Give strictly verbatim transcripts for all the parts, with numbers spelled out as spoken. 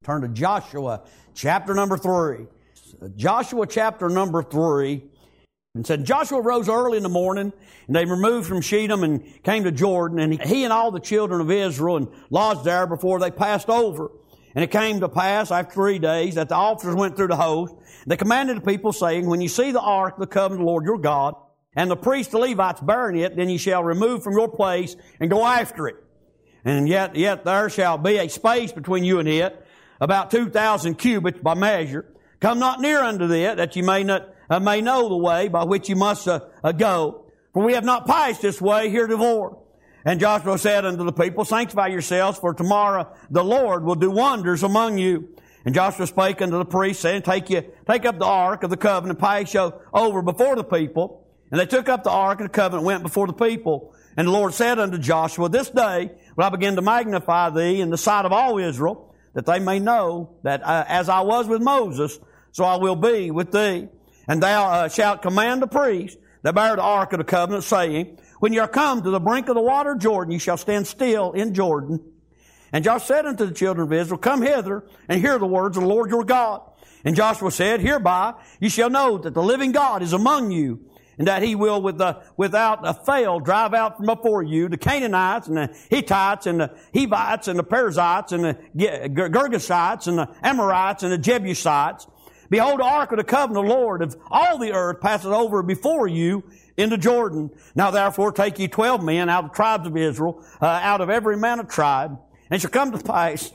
Turn to Joshua chapter number three. Joshua chapter number three. And said, Joshua rose early in the morning, and they removed from Shittim and came to Jordan, and he and all the children of Israel and lodged there before they passed over. And it came to pass after three days that the officers went through the host. They commanded the people, saying, when you see the ark of the covenant of the Lord your God, and the priests, the Levites, bearing it, then ye shall remove from your place and go after it. And yet, yet there shall be a space between you and it, about two thousand cubits by measure. Come not near unto it, that ye may not uh, may know the way by which ye must uh, uh, go. For we have not passed this way heretofore. And Joshua said unto the people, sanctify yourselves, for tomorrow the Lord will do wonders among you. And Joshua spake unto the priests, saying, Take you, take up the ark of the covenant, pass you over before the people. And they took up the ark of the covenant, went before the people. And the Lord said unto Joshua, This day will I begin to magnify thee in the sight of all Israel, that they may know that uh, as I was with Moses, so I will be with thee. And thou uh, shalt command the priests that bear the ark of the covenant, saying, when you are come to the brink of the water of Jordan, you shall stand still in Jordan. And Joshua said unto the children of Israel, Come hither and hear the words of the Lord your God. And Joshua said, Hereby you shall know that the living God is among you, and that he will with the, without a fail drive out from before you the Canaanites and the Hittites and the Hivites and the Perizzites and the Girgashites and the Amorites and the Jebusites. Behold, the ark of the covenant of the Lord of all the earth passes over before you into Jordan. Now therefore take ye twelve men out of the tribes of Israel, uh, out of every man a tribe, and it shall come to pass,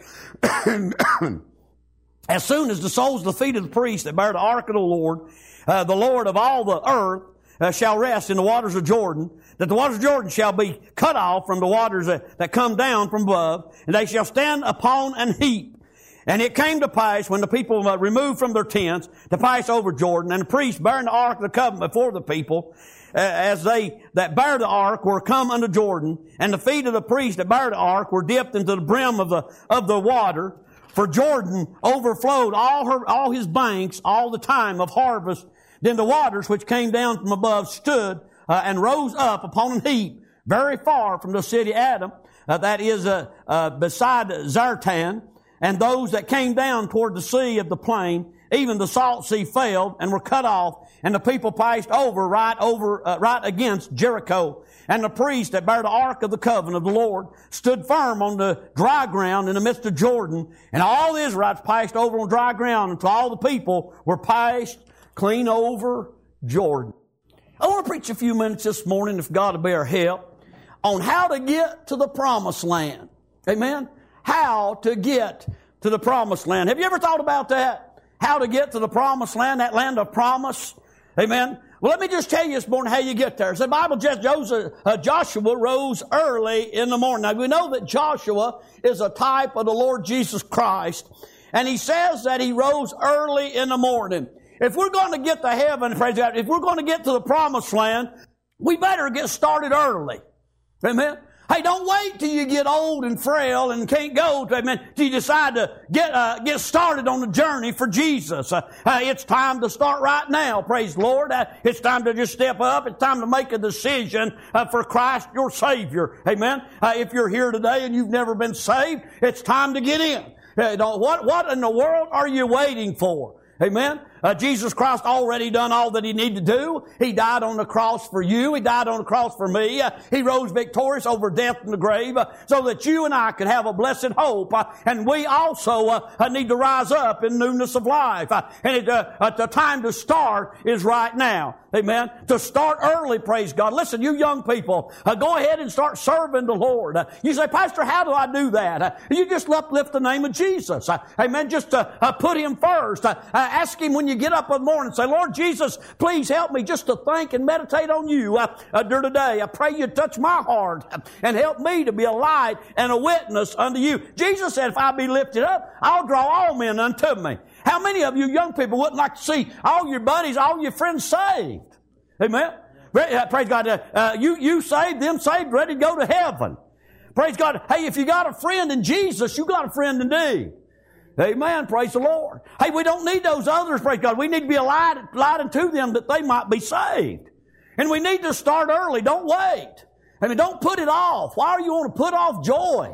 as soon as the soles of the feet of the priests that bear the ark of the Lord, uh, the Lord of all the earth, Uh, shall rest in the waters of Jordan, that the waters of Jordan shall be cut off from the waters that, that come down from above, and they shall stand upon an heap. And it came to pass, when the people uh, removed from their tents to pass over Jordan, and the priests bearing the ark of the covenant before the people, uh, as they that bear the ark were come unto Jordan, and the feet of the priests that bear the ark were dipped into the brim of the of the water, for Jordan overflowed all her all his banks all the time of harvest. Then the waters which came down from above stood uh, and rose up upon an heap very far from the city Adam, uh, that is uh, uh, beside Zartan. And those that came down toward the sea of the plain, even the salt sea failed and were cut off, and the people passed over right over uh, right against Jericho. And the priests that bear the ark of the covenant of the Lord stood firm on the dry ground in the midst of Jordan, and all the Israelites passed over on dry ground until all the people were passed clean over Jordan. I want to preach a few minutes this morning, if God will be our help, on how to get to the promised land. Amen? How to get to the promised land. Have you ever thought about that? How to get to the promised land, that land of promise? Amen? Well, let me just tell you this morning how you get there. So the Bible just Joseph, uh, Joshua rose early in the morning. Now, we know that Joshua is a type of the Lord Jesus Christ, and he says that he rose early in the morning. If we're going to get to heaven, praise God, if we're going to get to the promised land, we better get started early. Amen? Hey, don't wait till you get old and frail and can't go, amen, till you decide to get uh, get started on the journey for Jesus. Uh, uh, it's time to start right now, praise the Lord. Uh, it's time to just step up. It's time to make a decision uh, for Christ, your Savior. Amen? Uh, if you're here today and you've never been saved, it's time to get in. Uh, what, what in the world are you waiting for? Amen? Uh, Jesus Christ already done all that He needed to do. He died on the cross for you. He died on the cross for me. Uh, he rose victorious over death and the grave uh, so that you and I could have a blessed hope. Uh, and we also uh, need to rise up in newness of life. Uh, and it, uh, uh, the time to start is right now. Amen? To start early, praise God. Listen, you young people, uh, go ahead and start serving the Lord. Uh, you say, Pastor, how do I do that? Uh, you just uplift the name of Jesus. Uh, amen? Just uh, uh, put Him first. Uh, uh, ask Him when you get up in the morning, say, Lord Jesus, please help me just to think and meditate on you uh, uh, during the day. I pray you touch my heart uh, and help me to be a light and a witness unto you. Jesus said, if I be lifted up, I'll draw all men unto me. How many of you young people wouldn't like to see all your buddies, all your friends saved? Amen? Uh, praise God. Uh, uh, you, you saved, them saved, ready to go to heaven. Praise God. Hey, if you got a friend in Jesus, you got a friend indeed. Amen. Praise the Lord. Hey, we don't need those others, praise God. We need to be a light, light unto them that they might be saved. And we need to start early. Don't wait. I mean, don't put it off. Why are you want to put off joy?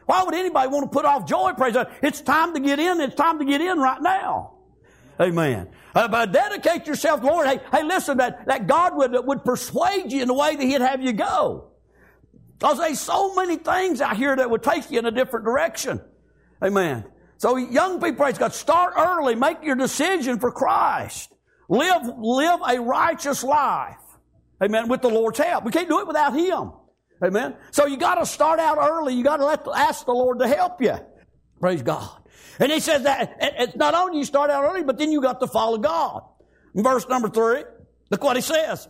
Why would anybody want to put off joy? Praise God. It's time to get in. It's time to get in right now. Amen. Uh, but dedicate yourself to the Lord. Hey, hey, listen, that, that God would, would persuade you in the way that He'd have you go. Because there's so many things out here that would take you in a different direction. Amen. So young people, praise God, start early. Make your decision for Christ. Live, live a righteous life. Amen. With the Lord's help. We can't do it without Him. Amen. So you got to start out early. You got to let ask the Lord to help you. Praise God. And He says that it's not only you start out early, but then you got to follow God. In verse number three, look what He says.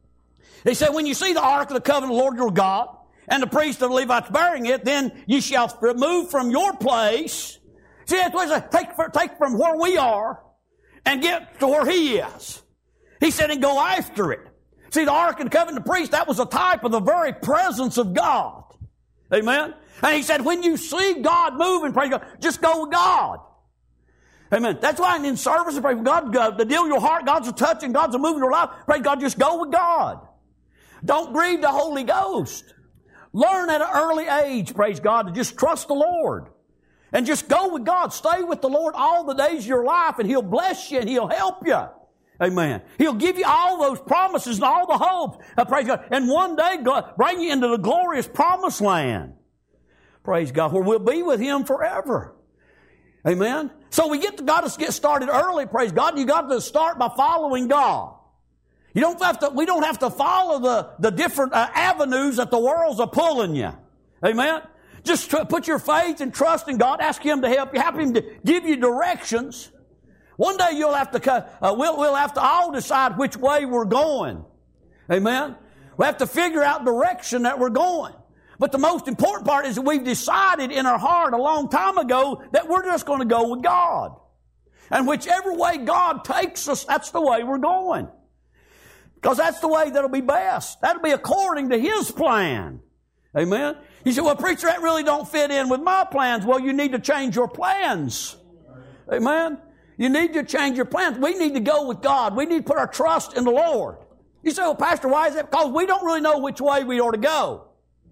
He said, when you see the ark of the covenant of the Lord your God and the priest of the Levites bearing it, then you shall remove from your place. See, that's what He said. Take, take from where we are and get to where He is. He said, and go after it. See, the ark of the covenant of the priest, that was a type of the very presence of God. Amen. And He said, when you see God moving, praise God, just go with God. Amen. That's why in service, praise God, God, the deal with your heart, God's a touching, God's a moving your life. Praise God, just go with God. Don't grieve the Holy Ghost. Learn at an early age, praise God, to just trust the Lord. And just go with God. Stay with the Lord all the days of your life, and He'll bless you and He'll help you. Amen. He'll give you all those promises and all the hopes. Uh, praise God. And one day, God, bring you into the glorious promised land. Praise God. Where we'll be with Him forever. Amen. So we get to God to get started early. Praise God. You got to start by following God. You don't have to, we don't have to follow the, the different uh, avenues that the world's are pulling you. Amen. Just tr- put your faith and trust in God. Ask Him to help you. Have Him to give you directions. One day you'll have to, uh, we'll, we'll have to all decide which way we're going. Amen. We have to figure out the direction that we're going. But the most important part is that we've decided in our heart a long time ago that we're just going to go with God. And whichever way God takes us, that's the way we're going. Because that's the way that'll be best. That'll be according to His plan. Amen. You say, well, preacher, that really don't fit in with my plans. Well, you need to change your plans. Amen. You need to change your plans. We need to go with God. We need to put our trust in the Lord. You say, well, Pastor, why is that? Because we don't really know which way we ought to go.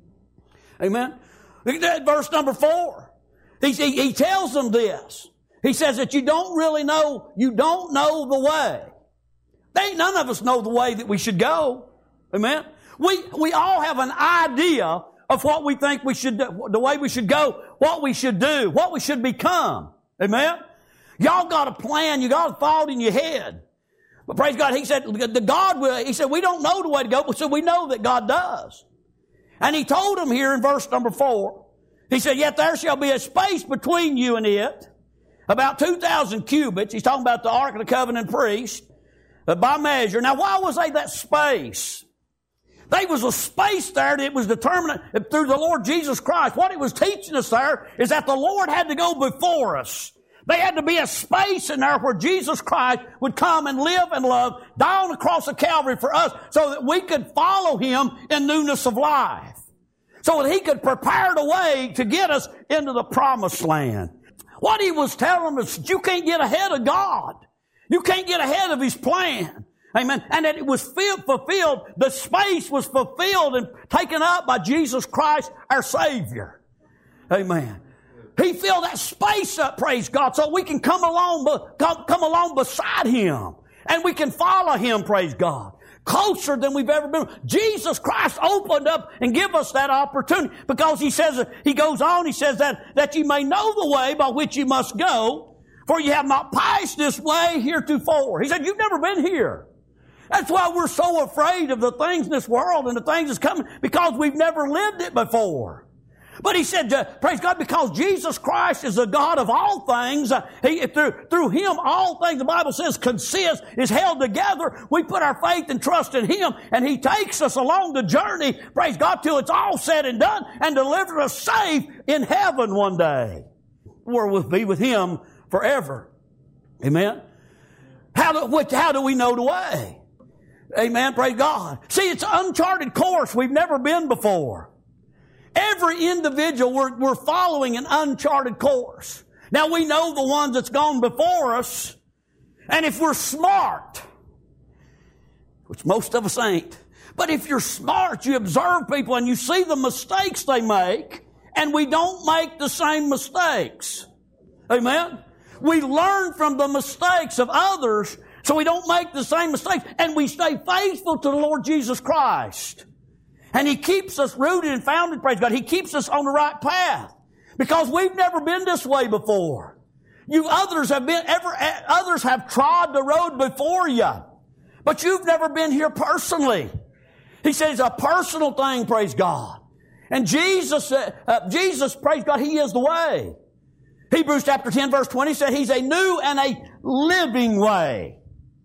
Amen. Look at that, verse number four. He, he, he tells them this. He says that you don't really know, you don't know the way. They, none of us know the way that we should go. Amen. We, we all have an idea of what we think we should do, the way we should go, what we should do, what we should become. Amen. Y'all got a plan. You got a thought in your head. But praise God, He said, the God will, He said, we don't know the way to go, but so we know that God does. And He told them here in verse number four, He said, yet there shall be a space between you and it, about two thousand cubits. He's talking about the Ark of the Covenant priest, uh, by measure. Now, why was they that space? There was a space there that was determined through the Lord Jesus Christ. What He was teaching us there is that the Lord had to go before us. There had to be a space in there where Jesus Christ would come and live and love, die on the cross of Calvary for us so that we could follow Him in newness of life. So that He could prepare the way to get us into the promised land. What He was telling us, you can't get ahead of God. You can't get ahead of His plan. Amen. And that it was fulfilled, the space was fulfilled and taken up by Jesus Christ, our Savior. Amen. He filled that space up, praise God, so we can come along, come, come along beside Him. And we can follow Him, praise God. Closer than we've ever been. Jesus Christ opened up and give us that opportunity. Because He says, He goes on, He says that, that you may know the way by which you must go, for you have not passed this way heretofore. He said, you've never been here. That's why we're so afraid of the things in this world and the things that's coming, because we've never lived it before. But He said, uh, praise God, because Jesus Christ is the God of all things, uh, he, through, through Him all things, the Bible says, consist, is held together. We put our faith and trust in Him, and He takes us along the journey, praise God, till it's all said and done, and delivers us safe in heaven one day, where we'll be with Him forever. Amen? How do, which, how do we know the way? Amen, praise God. See, it's an uncharted course we've never been before. Every individual, we're, we're following an uncharted course. Now, we know the ones that's gone before us, and if we're smart, which most of us ain't, but if you're smart, you observe people and you see the mistakes they make, and we don't make the same mistakes. Amen? We learn from the mistakes of others so we don't make the same mistakes, and we stay faithful to the Lord Jesus Christ. And He keeps us rooted and founded, praise God. He keeps us on the right path because we've never been this way before. You others have been, ever, others have trod the road before you, but you've never been here personally. He said it's a personal thing, praise God. And Jesus, uh, uh, Jesus, praise God, He is the way. Hebrews chapter ten verse twenty said He's a new and a living way.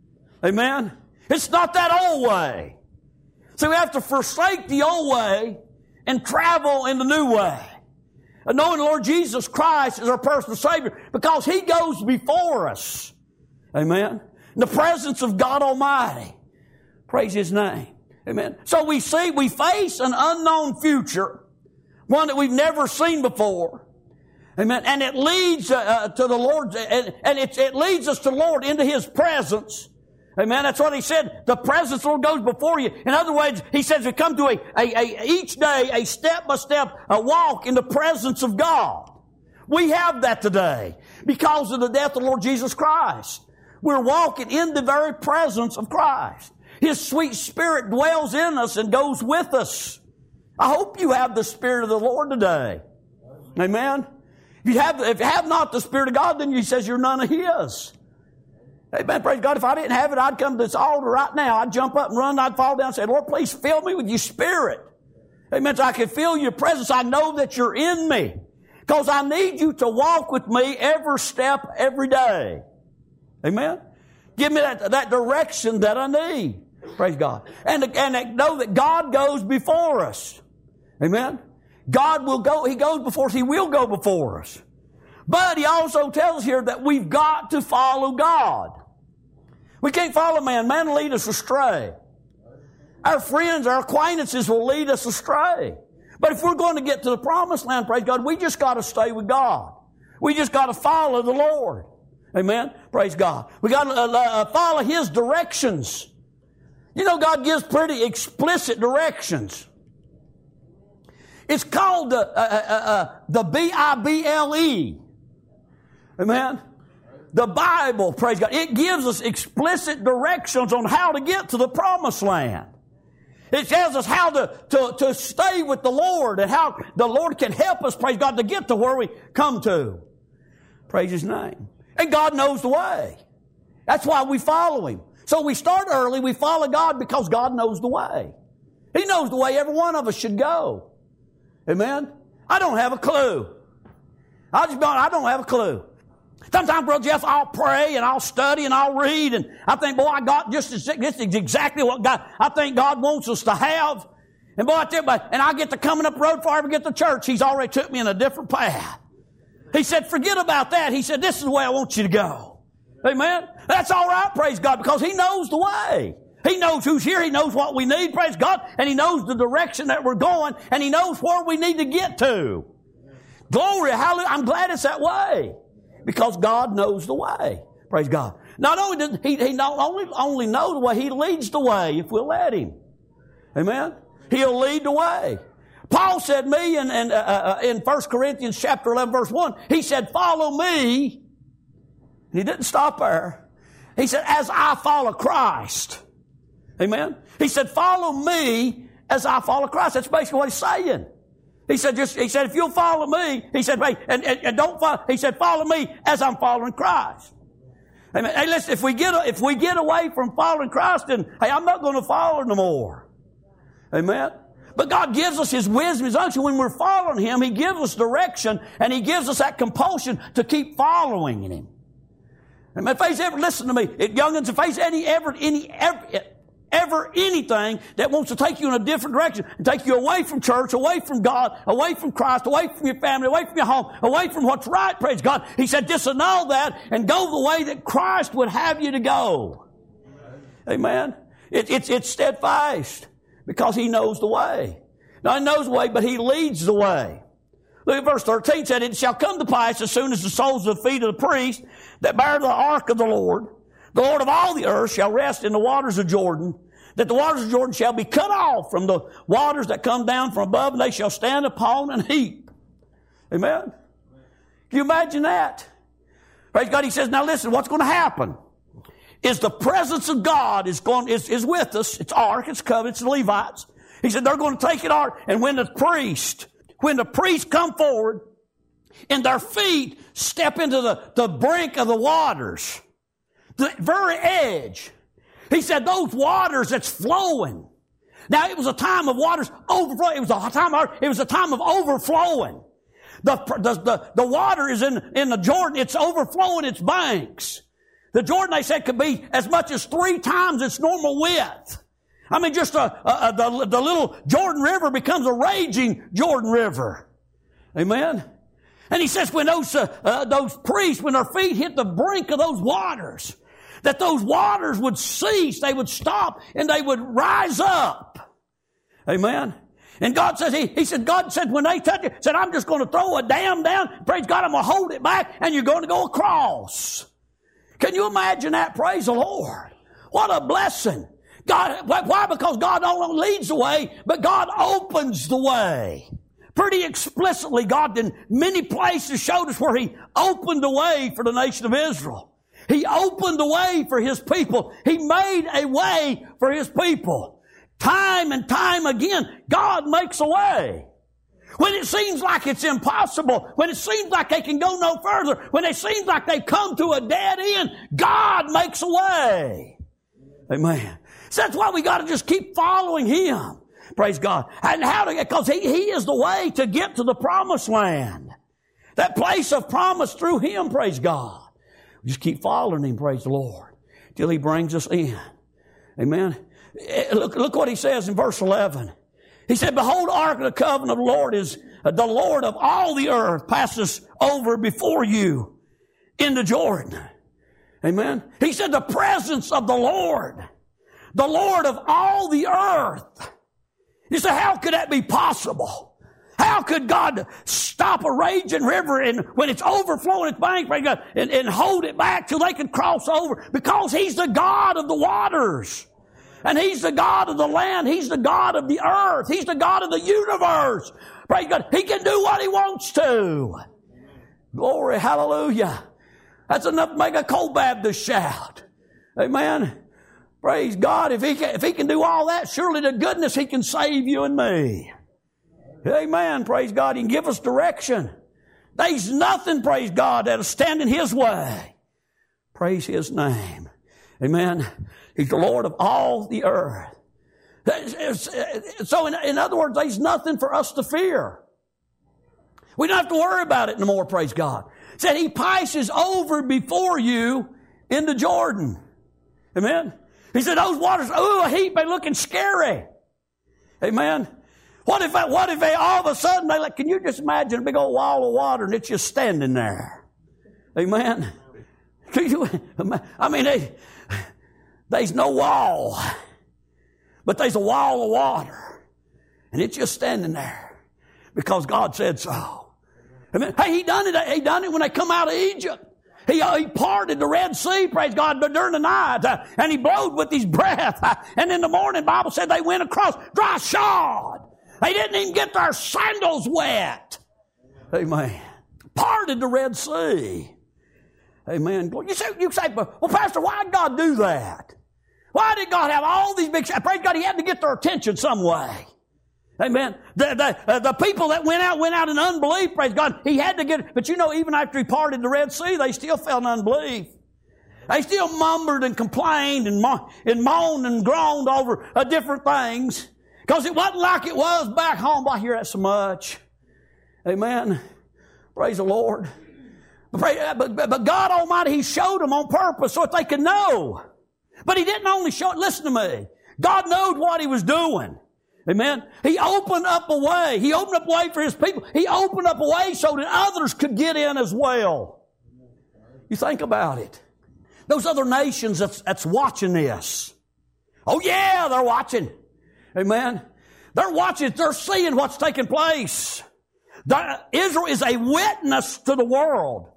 Amen? It's not that old way. So we have to forsake the old way and travel in the new way. And knowing the Lord Jesus Christ is our personal Savior because He goes before us. Amen? In the presence of God Almighty. Praise His name. Amen. So we see, we face an unknown future, one that we've never seen before. Amen. And it leads uh, to the Lord, and, and it, it leads us to the Lord into His presence. Amen. That's what He said. The presence of the Lord goes before you. In other words, He says we come to a, a, a each day a step-by-step a walk in the presence of God. We have that today because of the death of the Lord Jesus Christ. We're walking in the very presence of Christ. His sweet Spirit dwells in us and goes with us. I hope you have the Spirit of the Lord today. Amen. If you have, if you have not the Spirit of God, then He says you're none of His. Amen. Praise God. If I didn't have it, I'd come to this altar right now. I'd jump up and run. I'd fall down and say, Lord, please fill me with your Spirit. Amen. So I can feel your presence. I know that you're in me. Because I need you to walk with me every step, every day. Amen. Give me that, that direction that I need. Praise God. And, and know that God goes before us. Amen. God will go, He goes before us. He will go before us. But He also tells us here that we've got to follow God. We can't follow man. Man will lead us astray. Our friends, our acquaintances will lead us astray. But if we're going to get to the promised land, praise God, we just got to stay with God. We just got to follow the Lord. Amen. Praise God. We got to uh, follow His directions. You know, God gives pretty explicit directions. It's called the, uh, uh, uh, the B I B L E. Amen. The Bible, praise God. It gives us explicit directions on how to get to the promised land. It tells us how to, to, to stay with the Lord and how the Lord can help us, praise God, to get to where we come to. Praise His name. And God knows the way. That's why we follow Him. So we start early, we follow God because God knows the way. He knows the way every one of us should go. Amen? I don't have a clue. I just don't, I don't have a clue. Sometimes, Brother Jeff, I'll pray and I'll study and I'll read and I think, boy, I got just this is exactly what God, I think God wants us to have. And boy, I tell you, and I get to coming up the road before I ever get to church, He's already took me in a different path. He said, forget about that. He said, this is the way I want you to go. Amen? That's all right, praise God, because He knows the way. He knows who's here. He knows what we need, praise God. And He knows the direction that we're going. And He knows where we need to get to. Glory, hallelujah. I'm glad it's that way. Because God knows the way. Praise God. Not only does He, he not only, only know the way, He leads the way if we'll let Him. Amen? He'll lead the way. Paul said me in, in, uh, in First Corinthians chapter eleven verse one, he said, follow me. And he didn't stop there. He said, as I follow Christ. Amen? He said, follow me as I follow Christ. That's basically what he's saying. He said, just, he said, if you'll follow me, he said, hey, and, and, and don't follow, he said, follow me as I'm following Christ. Amen. Hey, listen, if we get, if we get away from following Christ, then, hey, I'm not going to follow no more. Amen. But God gives us His wisdom, His unction. When we're following Him, He gives us direction, and He gives us that compulsion to keep following Him. Amen. If there's ever, listen to me, young'uns, if there's any, ever, any, ever, ever anything that wants to take you in a different direction and take you away from church, away from God, away from Christ, away from your family, away from your home, away from what's right, praise God. He said, disannul that and go the way that Christ would have you to go. Amen. It, it's, it's steadfast because He knows the way. Now He knows the way, but He leads the way. Look at verse thirteen. It said, it shall come to pass as soon as the soles of the feet of the priest that bear the ark of the Lord, the Lord of all the earth shall rest in the waters of Jordan, that the waters of Jordan shall be cut off from the waters that come down from above, and they shall stand upon an heap. Amen? Can you imagine that? Praise God. He says, now listen, what's going to happen is the presence of God is going, is, is with us. It's Ark, it's covenant, it's the Levites. He said they're going to take it Ark, and when the priest, when the priests come forward and their feet step into the, the brink of the waters, the very edge, he said those waters that's flowing. Now it was a time of waters overflowing. It was a time of, it was a time of overflowing. The, the, the, the water is in, in the Jordan. It's overflowing its banks. The Jordan, they said, could be as much as three times its normal width. I mean, just a, a, a, the, the little Jordan River becomes a raging Jordan River. Amen? And he says when those, uh, uh, those priests, when their feet hit the brink of those waters, that those waters would cease, they would stop, and they would rise up. Amen? And God says, he, he said, God said when they touch it, said, I'm just going to throw a dam down. Praise God, I'm going to hold it back, and you're going to go across. Can you imagine that? Praise the Lord. What a blessing. God, why? Because God not only leads the way, but God opens the way. Pretty explicitly, God in many places showed us where He opened the way for the nation of Israel. He opened the way for His people. He made a way for His people. Time and time again, God makes a way. When it seems like it's impossible, when it seems like they can go no further, when it seems like they've come to a dead end, God makes a way. Amen. So that's why we got to just keep following Him. Praise God. And how to get, because he, he is the way to get to the promised land. That place of promise through Him, praise God. We just keep following Him, praise the Lord, till He brings us in. Amen. Look, look what He says in verse eleven. He said, behold, the ark of the covenant of the Lord is the Lord of all the earth passes over before you into Jordan. Amen. He said the presence of the Lord, the Lord of all the earth. You say, how could that be possible? How could God stop a raging river and when it's overflowing its bank and, and hold it back till they can cross over? Because He's the God of the waters. And He's the God of the land. He's the God of the earth. He's the God of the universe. Praise God. He can do what He wants to. Glory, hallelujah. That's enough to make a cold Baptist shout. Amen. Praise God. If he can, if he can do all that, surely to goodness He can save you and me. Amen. Praise God. He can give us direction. There's nothing, praise God, that'll stand in His way. Praise His name. Amen. He's the Lord of all the earth. So in, in other words, there's nothing for us to fear. We don't have to worry about it anymore, praise God. It said He passes over before you into Jordan. Amen. He said those waters, ooh, a heap, they looking scary. Amen. What if, what if they all of a sudden, they like, can you just imagine a big old wall of water and it's just standing there? Amen. Can you, I mean, they, there's no wall, but there's a wall of water, and it's just standing there because God said so. Amen. Hey, He done it. He done it when they come out of Egypt. He, uh, he parted the Red Sea, praise God, during the night, uh, and He blowed with His breath. Uh, and in the morning, the Bible said they went across dry shod. They didn't even get their sandals wet. Amen. Parted the Red Sea. Amen. You say, you say, well, Pastor, why did God do that? Why did God have all these big... Praise God, He had to get their attention some way. Amen. The, the, uh, the people that went out, went out in unbelief, praise God. He had to get... But you know, even after He parted the Red Sea, they still fell in unbelief. They still mumbled and complained and, mo- and moaned and groaned over uh, different things. Because it wasn't like it was back home. I hear that so much. Amen. Praise the Lord. But, but, but God Almighty, He showed them on purpose so that they could know. But He didn't only show it. Listen to me. God knew what He was doing. Amen. He opened up a way. He opened up a way for His people. He opened up a way so that others could get in as well. You think about it. Those other nations that's, that's watching this. Oh yeah, they're watching. Amen. They're watching. They're seeing what's taking place. The, Israel is a witness to the world.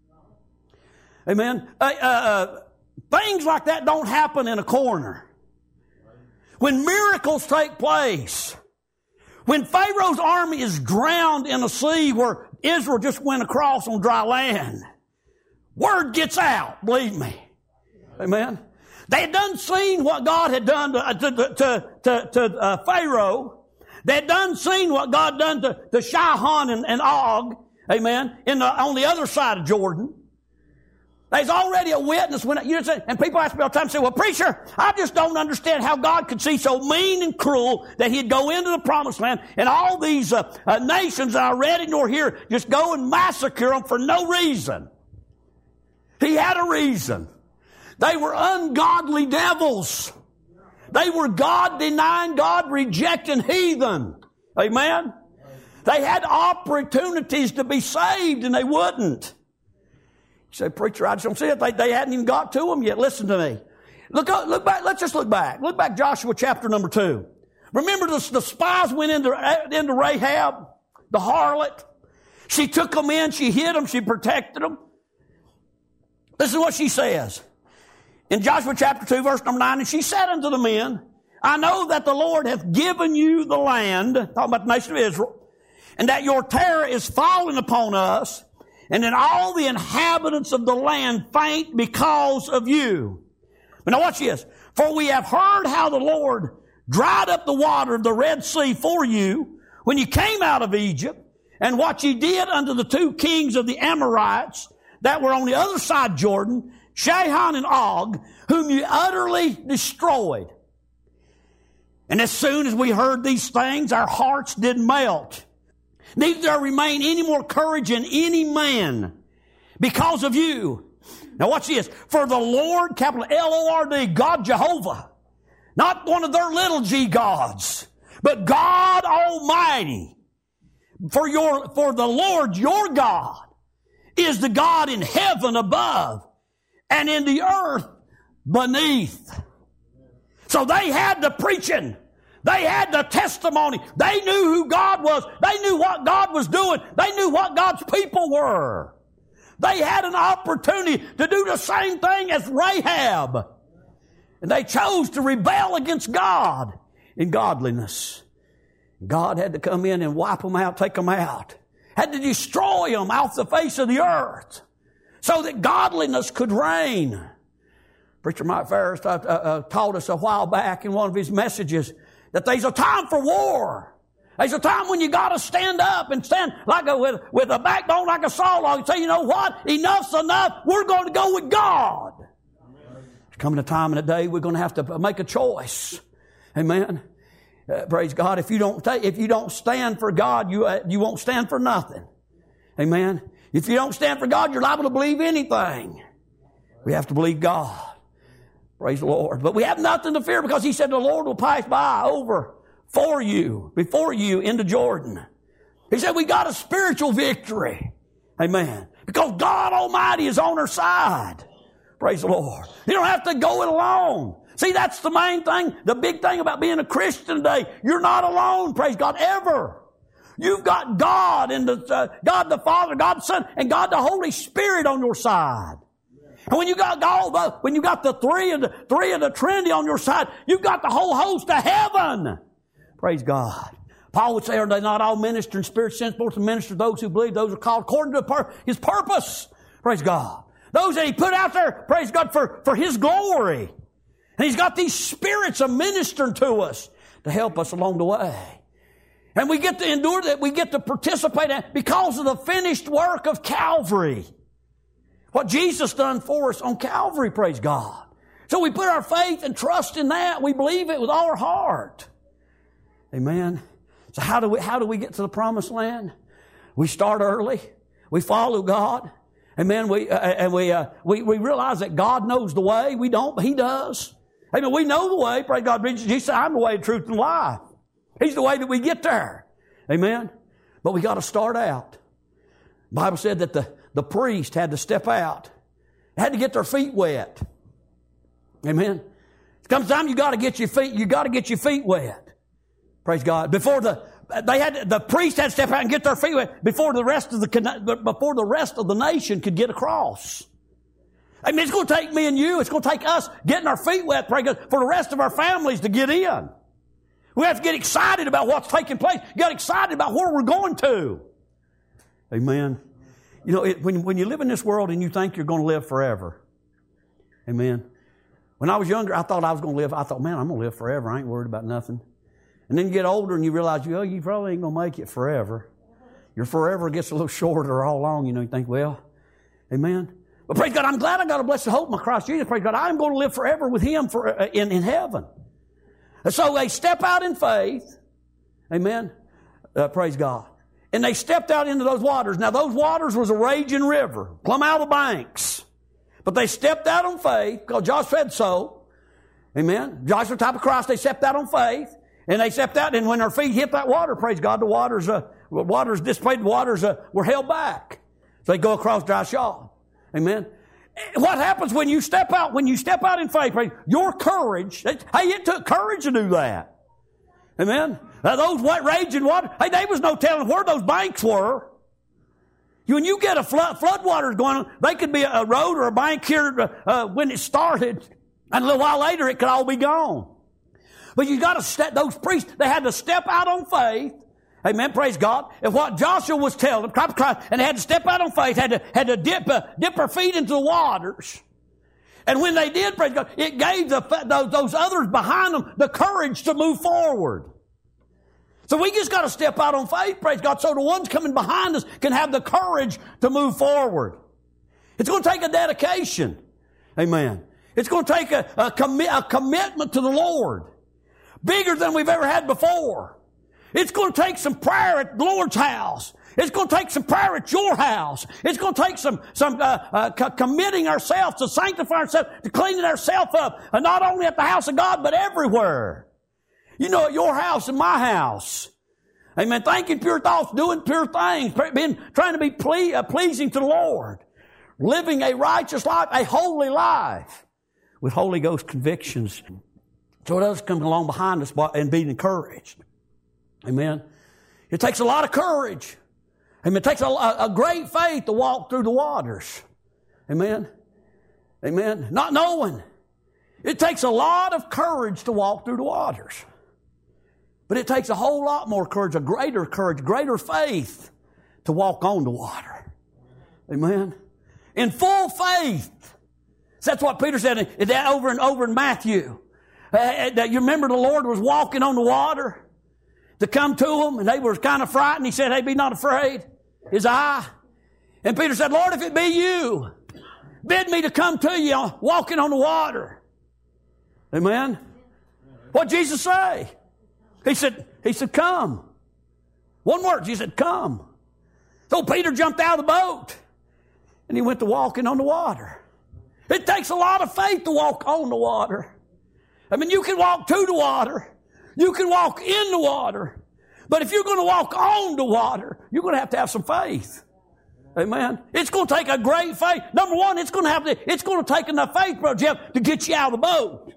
Amen. Uh, uh, things like that don't happen in a corner. When miracles take place, when Pharaoh's army is drowned in a sea where Israel just went across on dry land. Word gets out, believe me. Amen. They had done seen what God had done to, to, to, to, to uh, Pharaoh. They had done seen what God done to, to Sihon and, and Og. Amen. In the, on the other side of Jordan. There's already a witness when, you know, and people ask me all the time, say, well, preacher, I just don't understand how God could see so mean and cruel that He'd go into the promised land and all these uh, uh, nations that I read it nor here just go and massacre them for no reason. He had a reason. They were ungodly devils. They were God-denying, God-rejecting heathen. Amen? They had opportunities to be saved and they wouldn't. You say, preacher, I just don't see it. They, they hadn't even got to them yet. Listen to me. Look, look back. Let's just look back. Look back Joshua chapter number two. Remember the, the spies went into, into Rahab, the harlot. She took them in. She hid them. She protected them. This is what she says. In Joshua chapter two, verse number nine, and she said unto the men, I know that the Lord hath given you the land, talking about the nation of Israel, and that your terror is fallen upon us, and that all the inhabitants of the land faint because of you. But now watch this. For we have heard how the Lord dried up the water of the Red Sea for you when you came out of Egypt, and what ye did unto the two kings of the Amorites that were on the other side of Jordan, Sihon and Og, whom you utterly destroyed. And as soon as we heard these things, our hearts did melt. Neither there remain any more courage in any man because of you. Now watch this. For the Lord, capital L O R D, God Jehovah, not one of their little g gods, but God Almighty, for your, for the Lord your God is the God in heaven above and in the earth beneath. So they had the preaching. They had the testimony. They knew who God was. They knew what God was doing. They knew what God's people were. They had an opportunity to do the same thing as Rahab. And they chose to rebel against God in godliness. God had to come in and wipe them out, take them out. Had to destroy them off the face of the earth so that godliness could reign. Preacher Mike Ferris uh, uh, taught us a while back in one of his messages that there's a time for war. There's a time when you got to stand up and stand like a, with, with a backbone like a saw log and say, you know what? Enough's enough. We're going to go with God. Amen. There's coming a time in a day we're going to have to make a choice. Amen. Uh, praise God. If you don't take, if you don't stand for God, you uh, you won't stand for nothing. Amen. If you don't stand for God, you're liable to believe anything. We have to believe God. Praise the Lord. But we have nothing to fear because He said the Lord will pass by over for you, before you into Jordan. He said we got a spiritual victory. Amen. Because God Almighty is on our side. Praise the Lord. You don't have to go it alone. See, that's the main thing, the big thing about being a Christian today. You're not alone, praise God, ever. You've got God and the, uh, God the Father, God the Son, and God the Holy Spirit on your side. And when you got God, when you got the three of the three of the Trinity on your side, you've got the whole host of heaven. Praise God. Paul would say, are they not all minister in spirit, sensible to minister those who believe? Those are called according to pur- His purpose. Praise God. Those that He put out there, praise God, for, for His glory. And He's got these spirits of ministering to us to help us along the way. And we get to endure that. We get to participate in because of the finished work of Calvary. What Jesus done for us on Calvary, praise God. So we put our faith and trust in that. We believe it with all our heart. Amen. So how do we, how do we get to the promised land? We start early. We follow God. Amen. We, uh, and we, uh, we, we realize that God knows the way. We don't, but He does. Amen. We know the way. Praise God. Jesus said, I'm the way, truth, and life. He's the way that we get there. Amen. But we got to start out. The Bible said that the, the priest had to step out. They had to get their feet wet. Amen. It comes time you got to get your feet, you got to get your feet wet. Praise God. Before the, they had, the priest had to step out and get their feet wet before the rest of the, before the rest of the nation could get across. I mean, it's going to take me and you, it's going to take us getting our feet wet, pray God, for the rest of our families to get in. We have to get excited about what's taking place. Get excited about where we're going to. Amen. You know, it, when, when you live in this world and you think you're going to live forever. Amen. When I was younger, I thought I was going to live. I thought, man, I'm going to live forever. I ain't worried about nothing. And then you get older and you realize, oh, you probably ain't going to make it forever. Your forever gets a little shorter all along. You know, you think, well, amen. But praise God, I'm glad I got a blessed hope in my Christ Jesus. Praise God, I'm going to live forever with Him for, uh, in, in heaven. And so they step out in faith. Amen. Uh, praise God. And they stepped out into those waters. Now, those waters was a raging river, plumb out of the banks. But they stepped out on faith, because Joshua said so. Amen. Joshua, type of Christ, they stepped out on faith. And they stepped out, and when their feet hit that water, praise God, the waters, uh, waters displayed, waters uh, were held back. So they go across dry shod. Amen. What happens when you step out, when you step out in faith, praise, your courage, hey, it took courage to do that. Amen. Now, those wet raging water, hey, there was no telling where those banks were. When you get a flood, flood waters going on, they could be a road or a bank here uh, when it started, and a little while later it could all be gone. But you got to step, those priests, they had to step out on faith. Amen. Praise God. And what Joshua was telling them, and they had to step out on faith, had to, had to dip, uh, dip their feet into the waters. And when they did, praise God, it gave the, those, those others behind them the courage to move forward. So we just got to step out on faith, praise God, so the ones coming behind us can have the courage to move forward. It's going to take a dedication. Amen. It's going to take a, a, commi- a commitment to the Lord. Bigger than we've ever had before. It's going to take some prayer at the Lord's house. It's going to take some prayer at your house. It's going to take some, some uh, uh, co- committing ourselves to sanctify ourselves, to cleaning ourselves up, and not only at the house of God, but everywhere. You know, at your house and my house. Amen. Thinking pure thoughts, doing pure things, being, trying to be ple- uh, pleasing to the Lord. Living a righteous life, a holy life with Holy Ghost convictions. So it does come along behind us and be encouraged. Amen. It takes a lot of courage. Amen. It takes a, a great faith to walk through the waters. Amen. Amen. Not knowing. It takes a lot of courage to walk through the waters. But it takes a whole lot more courage, a greater courage, greater faith to walk on the water. Amen. In full faith. That's what Peter said over and over in Matthew. Uh, that you remember the Lord was walking on the water to come to them, and they were kind of frightened. He said, hey, be not afraid. Is I? And Peter said, Lord, if it be you, bid me to come to you walking on the water. Amen. What'd Jesus say? He said, he said, come. One word, he said, come. So Peter jumped out of the boat, and he went to walking on the water. It takes a lot of faith to walk on the water. I mean, you can walk to the water. You can walk in the water. But if you're going to walk on the water, you're going to have to have some faith. Amen. It's going to take a great faith. Number one, it's going to have to, it's going to take enough faith, Brother Jeff, to get you out of the boat.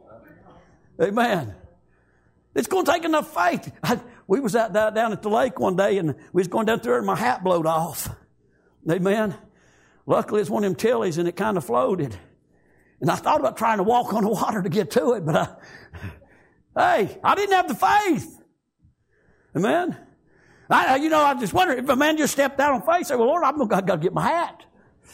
Amen. It's going to take enough faith. I, we was out down at the lake one day, and we was going down through there, and my hat blowed off. Amen. Luckily, it's one of them tillies, and it kind of floated. And I thought about trying to walk on the water to get to it, but I, hey, I didn't have the faith. Amen. I, you know, I just wonder if a man just stepped out on faith, say, well, Lord, I've got to get my hat.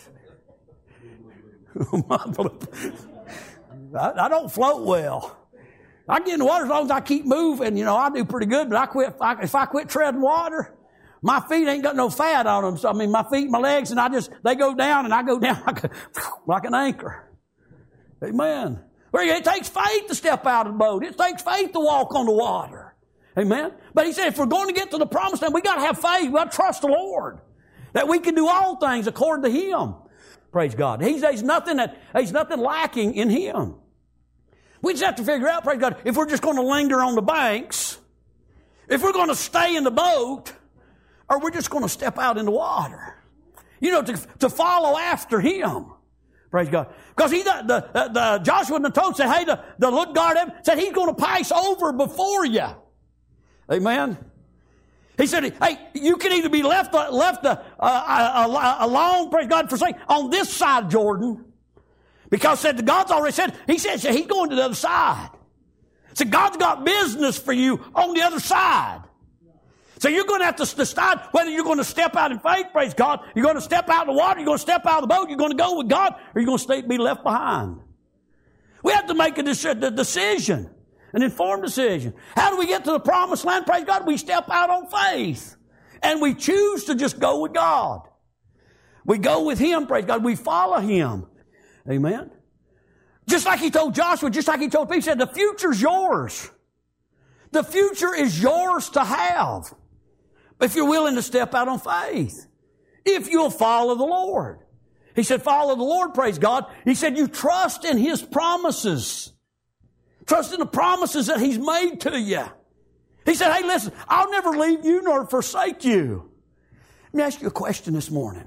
I, I don't float well. I get in the water as long as I keep moving. You know, I do pretty good, but I quit. If I, if I quit treading water, my feet ain't got no fat on them. So, I mean, my feet, my legs, and I just, they go down, and I go down like, a, like an anchor. Amen. It takes faith to step out of the boat. It takes faith to walk on the water. Amen. But he said, if we're going to get to the promised land, we got to have faith. We got to trust the Lord that we can do all things according to Him. Praise God. He's, there's nothing that, there's nothing lacking in Him. We just have to figure out, praise God, if we're just going to linger on the banks, if we're going to stay in the boat, or we're just going to step out in the water. You know, to, to follow after Him. Praise God. Because he, the, the, the Joshua and the told said, hey, the, the Lord guard said He's going to pass over before you. Amen. He said, hey, you can either be left, left uh, uh, alone, praise God, forsake, on this side of Jordan. Because said God's already said, He said, He's going to the other side. So God's got business for you on the other side. So you're going to have to decide whether you're going to step out in faith, praise God. You're going to step out in the water, you're going to step out of the boat, you're going to go with God, or you're going to stay, be left behind. We have to make a decision, an informed decision. How do we get to the promised land? Praise God. We step out on faith. And we choose to just go with God. We go with Him, praise God. We follow Him. Amen. Just like He told Joshua, just like He told Peter, He said, the future's yours. The future is yours to have. If you're willing to step out on faith. If you'll follow the Lord. He said, follow the Lord, praise God. He said, you trust in His promises. Trust in the promises that He's made to you. He said, hey, listen, I'll never leave you nor forsake you. Let me ask you a question this morning.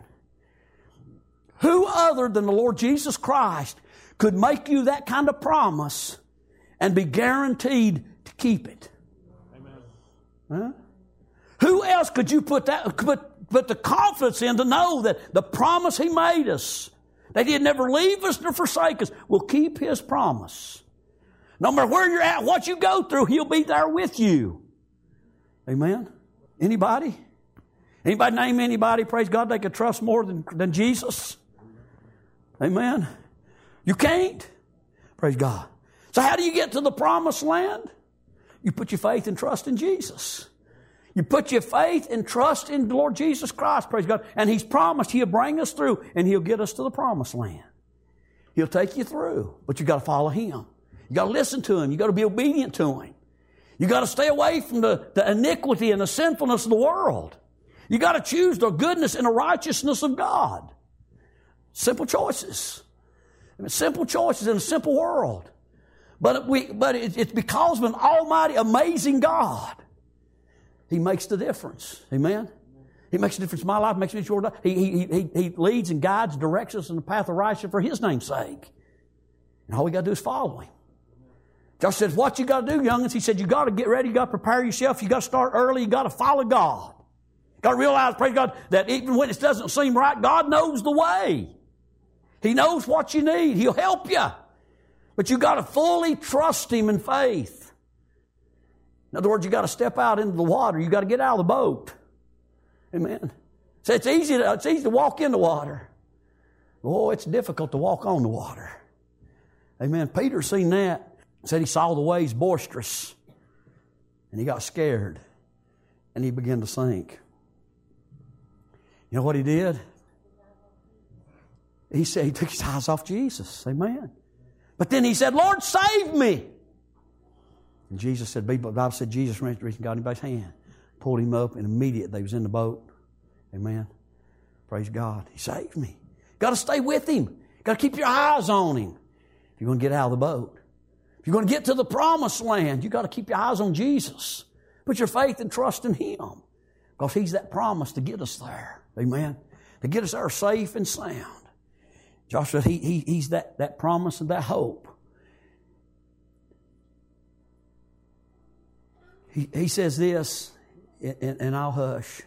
Who other than the Lord Jesus Christ could make you that kind of promise and be guaranteed to keep it? Amen. Huh? Who else could you put that, put, put the confidence in to know that the promise He made us, that He'd never leave us nor forsake us, will keep His promise? No matter where you're at, what you go through, He'll be there with you. Amen? Anybody? Anybody name anybody, praise God, they could trust more than, than Jesus? Amen? You can't. Praise God. So how do you get to the promised land? You put your faith and trust in Jesus. You put your faith and trust in the Lord Jesus Christ, praise God. And He's promised He'll bring us through and He'll get us to the promised land. He'll take you through, but you've got to follow Him. You've got to listen to Him. You've got to be obedient to Him. You've got to stay away from the, the iniquity and the sinfulness of the world. You've got to choose the goodness and the righteousness of God. Simple choices. I mean, simple choices in a simple world. But, we, but it, it's because of an almighty, amazing God. He makes the difference. Amen? He makes a difference in my life, makes a difference in your life. He, he, he, he leads and guides, directs us in the path of righteousness for His name's sake. And all we got to do is follow Him. Josh said, what you got to do, youngins? He said, you got to get ready. You got to prepare yourself. You got to start early. You got to follow God. You got to realize, praise God, that even when it doesn't seem right, God knows the way. He knows what you need. He'll help you. But you got to fully trust Him in faith. In other words, you got to step out into the water. You got to get out of the boat. Amen. So it's easy to, it's easy to walk in the water. Oh, it's difficult to walk on the water. Amen. Peter seen that. Said he saw the waves boisterous. And he got scared. And he began to sink. You know what he did? He said he took his eyes off Jesus. Amen. But then he said, Lord, save me. And Jesus said, the Bible said Jesus reached God in His hand, pulled him up, and immediately they was in the boat. Amen. Praise God. He saved me. Got to stay with Him. Got to keep your eyes on Him if you're going to get out of the boat. If you're going to get to the promised land, you've got to keep your eyes on Jesus. Put your faith and trust in Him. Because He's that promise to get us there. Amen. To get us there safe and sound. Joshua, he, he, He's that, that promise and that hope. He, he says this, and, and I'll hush.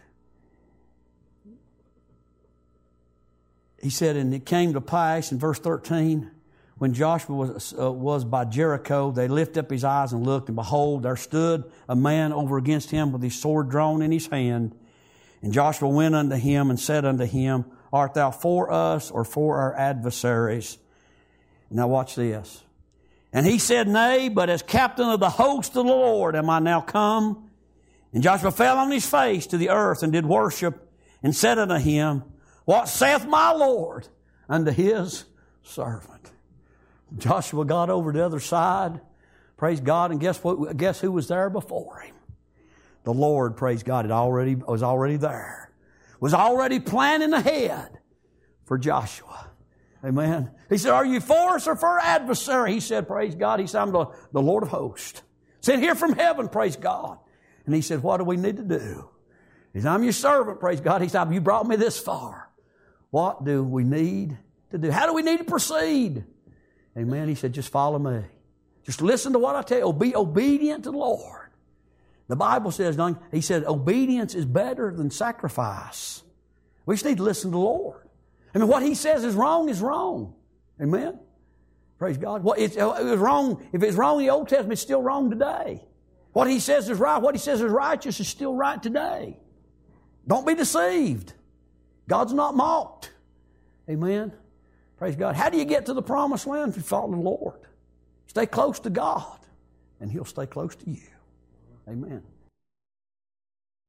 He said, and it came to pass in verse thirteen, when Joshua was, uh, was by Jericho, they lifted up his eyes and looked, and behold, there stood a man over against him with his sword drawn in his hand. And Joshua went unto him and said unto him, art thou for us or for our adversaries? Now watch this. And he said, nay, but as captain of the host of the Lord am I now come. And Joshua fell on his face to the earth and did worship, and said unto him, what saith my Lord unto his servant? Joshua got over the other side, praise God, and guess what? Guess who was there before him? The Lord, praise God, had already was already there, was already planning ahead for Joshua. Amen. He said, are you for us or for our adversary? He said, praise God. He said, I'm the, the Lord of hosts. Sent here from heaven, praise God. And he said, what do we need to do? He said, I'm your servant, praise God. He said, you brought me this far. What do we need to do? How do we need to proceed? Amen. He said, just follow me. Just listen to what I tell you. Be obedient to the Lord. The Bible says, He said, obedience is better than sacrifice. We just need to listen to the Lord. I mean, what He says is wrong is wrong. Amen. Praise God. Well, it's, it was wrong. If it's wrong in the Old Testament, it's still wrong today. What He says is right, what He says is righteous is still right today. Don't be deceived. God's not mocked. Amen. Praise God. How do you get to the promised land? If you follow the Lord. Stay close to God, and He'll stay close to you. Amen.